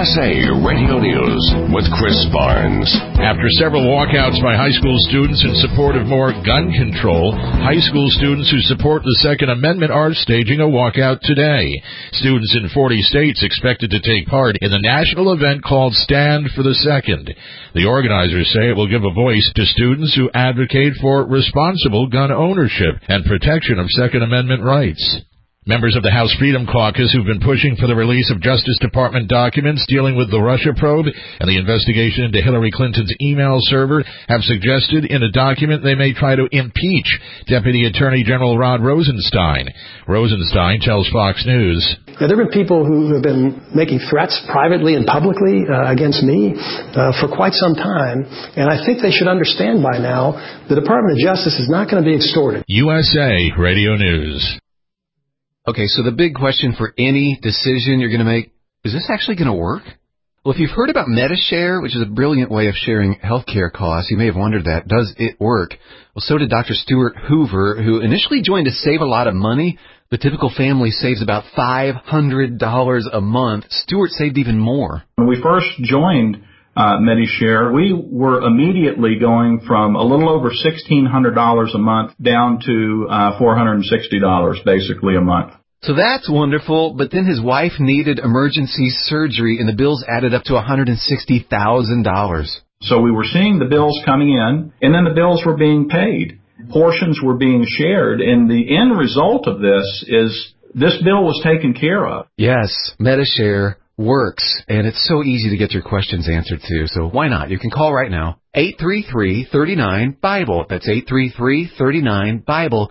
USA Radio News with Chris Barnes. After several walkouts by high school students in support of more gun control, high school students who support the Second Amendment are staging a walkout today. Students in 40 states expected to take part in the national event called Stand for the Second. The organizers say it will give a voice to students who advocate for responsible gun ownership and protection of Second Amendment rights. Members of the House Freedom Caucus who've been pushing for the release of Justice Department documents dealing with the Russia probe and the investigation into Hillary Clinton's email server have suggested in a document they may try to impeach Deputy Attorney General Rod Rosenstein. Rosenstein tells Fox News. There have been people who have been making threats privately and publicly against me for quite some time, and I think they should understand by now the Department of Justice is not going to be extorted. USA Radio News. Okay, so the big question for any decision you're going to make, is this actually going to work? Well, if you've heard about Medi-Share, which is a brilliant way of sharing healthcare costs, you may have wondered that. Does it work? Well, so did Dr. Stuart Hoover, who initially joined to save a lot of money. The typical family saves about $500 a month. Stuart saved even more. When we first joined Medi-Share, we were immediately going from a little over $1,600 a month down to $460 basically a month. So that's wonderful, but then his wife needed emergency surgery and the bills added up to $160,000. So we were seeing the bills coming in, and then the bills were being paid. Portions were being shared, and the end result of this is this bill was taken care of. Yes, Medi-Share works, and it's so easy to get your questions answered too, so why not? You can call right now, 833-39-BIBLE. That's 833-39-BIBLE,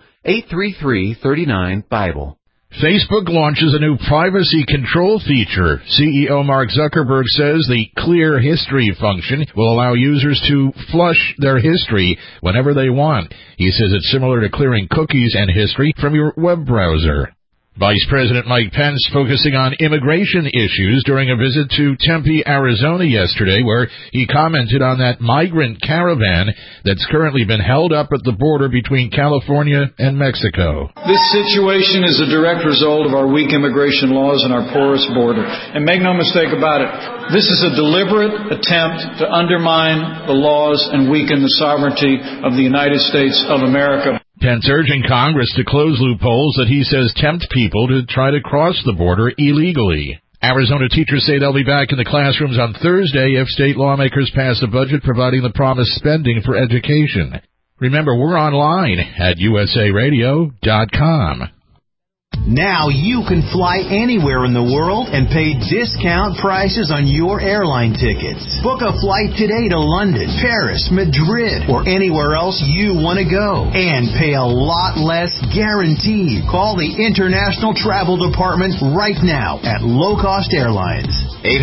833-39-BIBLE. Facebook launches a new privacy control feature. CEO Mark Zuckerberg says the Clear History function will allow users to flush their history whenever they want. He says it's similar to clearing cookies and history from your web browser. Vice President Mike Pence focusing on immigration issues during a visit to Tempe, Arizona yesterday, where he commented on that migrant caravan that's currently been held up at the border between California and Mexico. This situation is a direct result of our weak immigration laws and our porous border. And make no mistake about it, this is a deliberate attempt to undermine the laws and weaken the sovereignty of the United States of America. Pence urging Congress to close loopholes that he says tempt people to try to cross the border illegally. Arizona teachers say they'll be back in the classrooms on Thursday if state lawmakers pass a budget providing the promised spending for education. Remember, we're online at usaradio.com. Now you can fly anywhere in the world and pay discount prices on your airline tickets. Book a flight today to London, Paris, Madrid, or anywhere else you want to go. And pay a lot less guaranteed. Call the International Travel Department right now at Low Cost Airlines.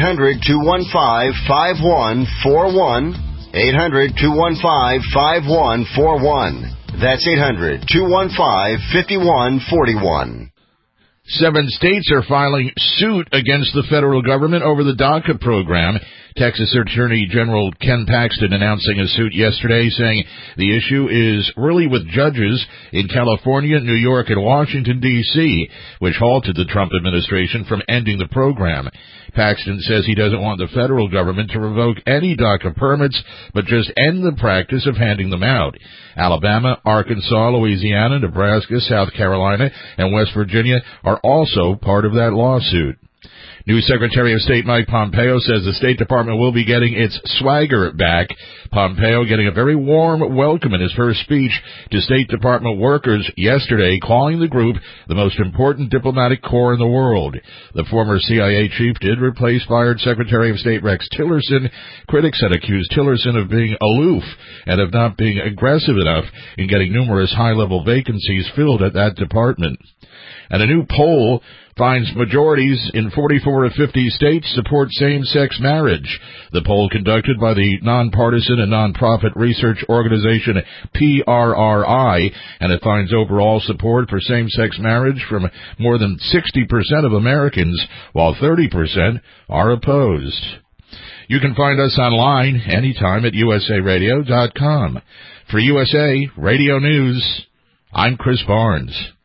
800-215-5141. 800-215-5141. That's 800-215-5141. 7 states are filing suit against the federal government over the DACA program. Texas Attorney General Ken Paxton announcing a suit yesterday saying the issue is really with judges in California, New York, and Washington, D.C., which halted the Trump administration from ending the program. Paxton says he doesn't want the federal government to revoke any DACA permits, but just end the practice of handing them out. Alabama, Arkansas, Louisiana, Nebraska, South Carolina, and West Virginia are also part of that lawsuit. New Secretary of State Mike Pompeo says the State Department will be getting its swagger back. Pompeo getting a very warm welcome in his first speech to State Department workers yesterday, calling the group the most important diplomatic corps in the world. The former CIA chief did replace fired Secretary of State Rex Tillerson. Critics had accused Tillerson of being aloof and of not being aggressive enough in getting numerous high-level vacancies filled at that department. And a new poll finds majorities in 44 of 50 states support same-sex marriage. The poll conducted by the nonpartisan and nonprofit research organization PRRI, and it finds overall support for same-sex marriage from more than 60% of Americans, while 30% are opposed. You can find us online anytime at usaradio.com. For USA Radio News, I'm Chris Barnes.